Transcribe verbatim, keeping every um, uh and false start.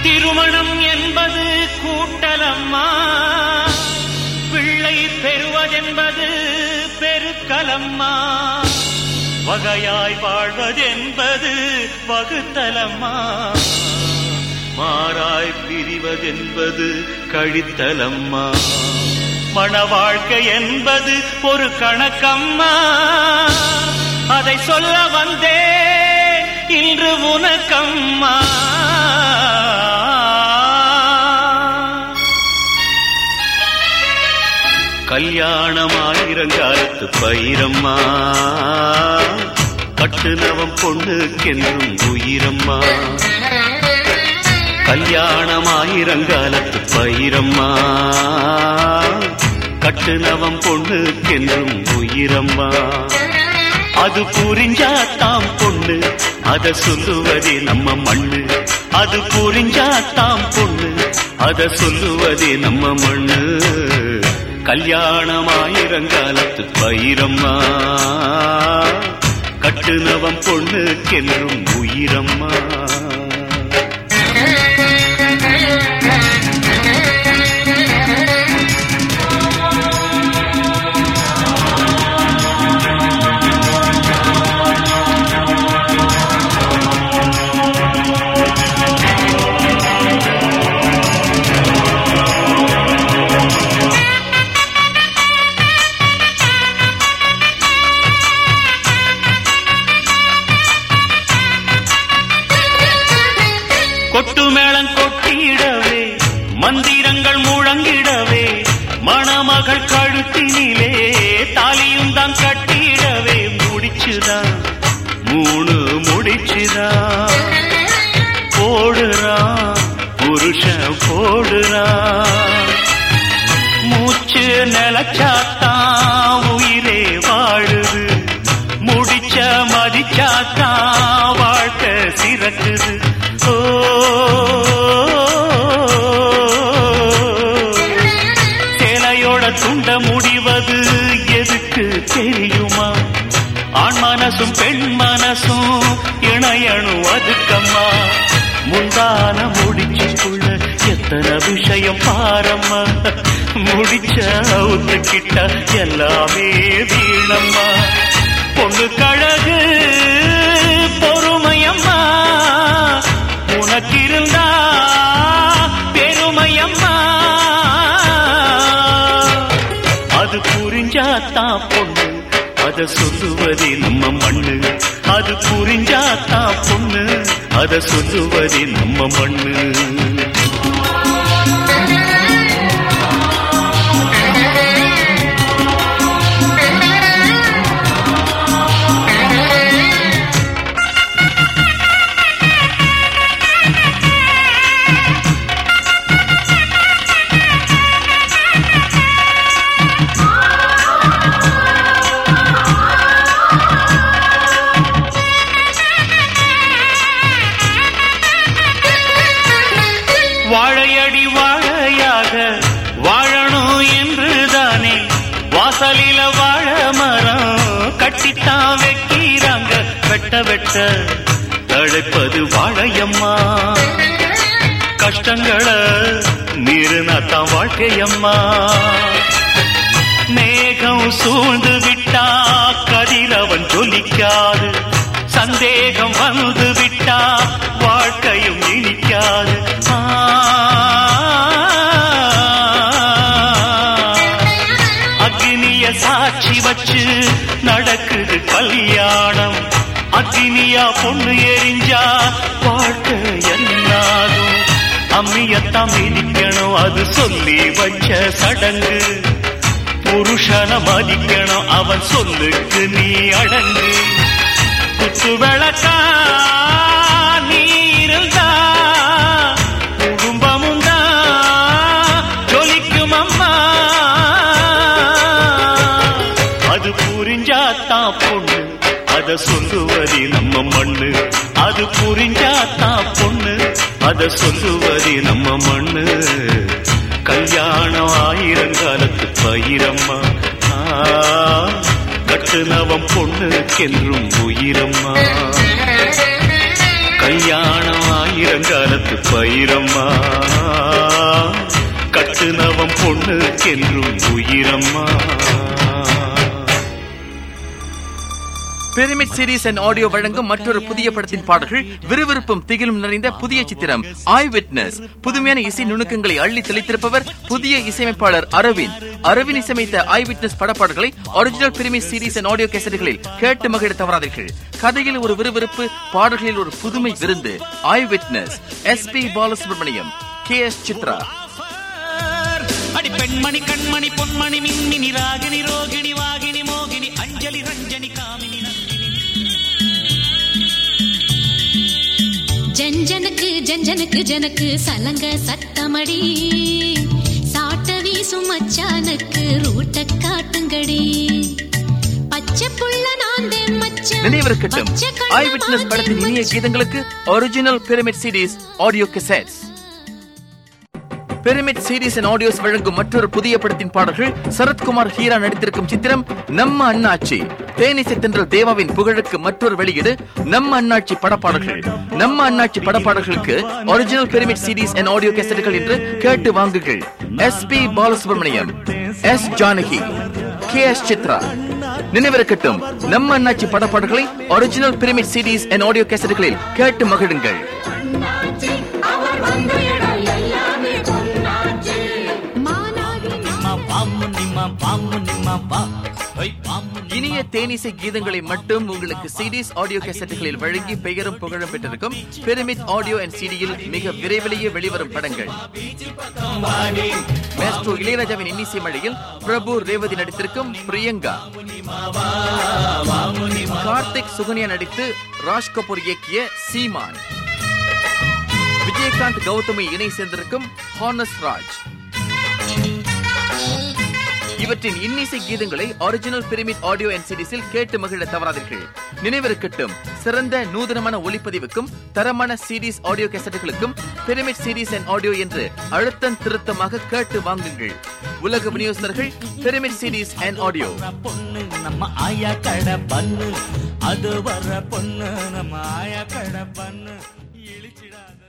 திருமணம் என்பது கூட்டலம்மா, பிள்ளை பெறுவதென்பது பெருக்கலம்மா, வகையாய் வாழ்வதென்பது வகுத்தலம்மா, மாறாய் பிரிவதென்பது கழித்தலம்மா, மண வாழ்க்கை என்பது ஒரு கணக்கம்மா, அதை சொல்ல வந்தேன் இன்று உனக்கம்மா. கல்யாணமாயிரங்காலத்து பயிரம்மா, கட்டுனவம் பொண்ணுக்கென்றும் உயிரம்மா. கல்யாணமாயிரங்காலத்து பயிரம்மா, கட்டுனவம் பொண்ணுக்கென்றும் உயிரம்மா. அது புரிஞ்சாத்தாம் பொண்ணு, அத சொல்லுவதே நம்ம மண்ணு. அது புரிஞ்சாத்தாம் பொண்ணு, அத சொல்லுவதே நம்ம மண்ணு. கல்யாணமாயிரங்காலத்து பயிரம்மா, கட்டுனவம் பொண்ணுக்கென்றும் உயிரம்மா. கொட்டு மேளம் கொட்டிடவே, மந்திரங்கள் முழங்கிடவே, மணமகள் கழுத்தினிலே தாலியும் தான் கட்டிடவே, முடிச்சுதான் மூணு முடிச்சுதான் போடுறான் புருஷன் போடுறான். மூச்சு நிலச்சாத்தான் உயிரே வாழுது, முடிச்ச மதிச்சாத்தான் வாழ்க்கை சிறக்குது. சேலையோட துண்ட முடிவது எதுக்கு தெரியுமா? ஆண் மனசும் பெண் மனசும் இணையணும் அதுக்கம்மா. முந்தான முடிச்சுக்குள்ள எத்தனை விஷயம் பாரம்மா, முடிச்ச அவுத்துக்கிட்ட எல்லாமே வீணம்மா. பொண்ணு கழகு பொறுமையம்மா, உனக்கிருந்தா பெருமையம்மா. அது புரிஞ்சாத்தான் பொண்ணு, அத சொல்லுவதே நம்ம மண்ணு. அது புரிஞ்சாத்தான் பொண்ணு, அத சொல்லுவதே நம்ம மண்ணு. வாழையடி வாழையாக வாழணும் என்றுதானே வாசலில வாழ மரம் கட்டித்தான் வைக்கிறாங்க. வெட்ட வெட்ட தழைப்பது வாழையம்மா, கஷ்டங்களை மீறினாத்தான் வாழ்க்கையம்மா. மேகம் சூழ்ந்து விட்டா கதிரவன் ஜொலிக்காது, சந்தேகம் வந்து விட்டா வாழ்க்கையும் இனிக்காது. அக்னிய சாட்சி வச்சு நடக்குது கல்யாணம், அக்னியா பொண்ணு எரிஞ்சா வாழ்க்கை என்னாகும். அம்மியத்தான் மிதிக்கணும் அது சொல்லி வச்ச சடங்கு, புருஷன மதிக்கணும் அவன் சொல்லுக்கு நீ அடங்கு. குத்து விளக்கா நீருந்தா குடும்பமும் தான் ஜொலிக்கும் அம்மா. அது புரிஞ்சாத்தான் பொண்ணு, அத சொல்லுவதே நம்ம மண்ணு. அது புரிஞ்சாத்தான் பொண்ணு, அத சொல்லுவதே நம்ம மண்ணு. கல்யாணம் ஆயிரங்காலத்து பயிரம்மா, கட்டுனவம் பொண்ணுக்கென்றும் உயிரம்மா. கல்யாணம் ஆயிரங்காலத்து பயிரம்மா, கட்டுனவம் பொண்ணுக்கென்றும் உயிரம்மா. பிரமிட் சீரிஸ் அண்ட் ஆடியோ வழங்கும் மற்றொரு புதிய படத்தின் பாடல்கள் விறுவிறுப்பும் திகிலும் நிறைந்த புதிய சித்திரம் ஐ விட்னஸ். புதுமையான இசை நுணுக்கங்களை அள்ளி தெளித்திருப்பவர் புதிய இசையமைப்பாளர் அரவிந்த். அரவிந்த் இசையமைத்த ஐ விட்னஸ் படப்பாடல்களை original Pyramid series and audio கேசட்டுகளில் கேட்டு மகிழ தவறாதீர்கள். கதையில் ஒரு விறுவிறுப்பு, பாடல்களில் ஒரு புதுமை விருந்து. Eye Witness. S P Balasubrahmanyam, K S Chithra. அடி பெண்மணி கண்மணி பொன்மணி மின்மினி ராகினி ரோகிணி வாகினி மோகினி அஞ்சலி ரஞ்சனி காமினி ஜஞ்சனுக்கு ஜஞ்சனுக்கு ஜனக்கு சலங்க சத்தமடி சாட்ட வீசும் மச்சானுக்கு ரூட்ட காட்டுங்கடி பச்சை புள்ள நாந்தே மச்சான். நினைவிருக்கட்டும், ஐ விட்னஸ் படத்தின் இனிய கீதங்களுக்கு original Pyramid series audio cassettes. Pyramid series and audios வழங்கும் மற்றொரு புதிய படத்தின் பாடல்கள் சரத்குமார் ஹீரா நடித்திருக்கும் சித்திரம் நம்ம அண்ணாச்சி. தேனிசை தென்றல் தேவாவின் புகழுக்கு மற்றொரு வெளியீடு நம்ம அண்ணாச்சி படப்பாடல்கள். நம்ம அண்ணாச்சி படப்பாடல்களுக்கு original Pyramid series and audio கேசட்டுகள் என்று கேட்டு வாங்குங்கள். S P Balasubrahmanyam, S Janaki, K S Chithra. நினைவிருக்கட்டும், நம்ம அண்ணாச்சி படப்பாடல்களை original Pyramid series and audio கேசட்டுகளில் கேட்டு மகிழுங்கள். இனிய தேனிசை கீதங்களை மட்டும் உங்களுக்கு சிடிஸ் ஆடியோ கேசட்டுகளில் வழங்கி பெயரும் புகழும் பெற்றிருக்கும் பிரமிட் ஆடியோ அண்ட் சிடியில் மிக விரைவிலேயே வெளிவரும் படங்கள். மேஸ்ட்ரோ இளையராஜாவின் இன்னிசை மழையில் பிரபு ரேவதி நடித்திருக்கும் பிரியங்கா, கார்த்திக் சுகன்யா நடித்து ராஜ் கபூர் இயக்கிய சீமான், விஜயகாந்த் கௌதமி இணை சேர்ந்திருக்கும் ஹானஸ் ராஜ். இவற்றின் இன்னிசை கீதங்களை ஒரிஜினல் பிரமிட் ஆடியோ அண்ட் சிடிஸில் கேட்டு மகிழ தவறாதீர்கள். நினைவிருக்கட்டும், சிறந்த நூதனமான ஒளிப்பதிவுக்கும் தரமான சிடிஸ் ஆடியோ கேசட்டுகளுக்கும் பிரமிட் சீரிஸ் அண்ட் ஆடியோ என்று அழுத்தம் திருத்தமாக கேட்டு வாங்குங்கள். உலக விநியோகஸ்தர்கள் பிரமிட் சீரிஸ் அண்ட் ஆடியோ. பொண்ணு நம்ம ஆயா கடை பண்ணு, அது வர பொண்ணு நம்ம ஆயா கடை பண்ணு இழிச்சிடாத.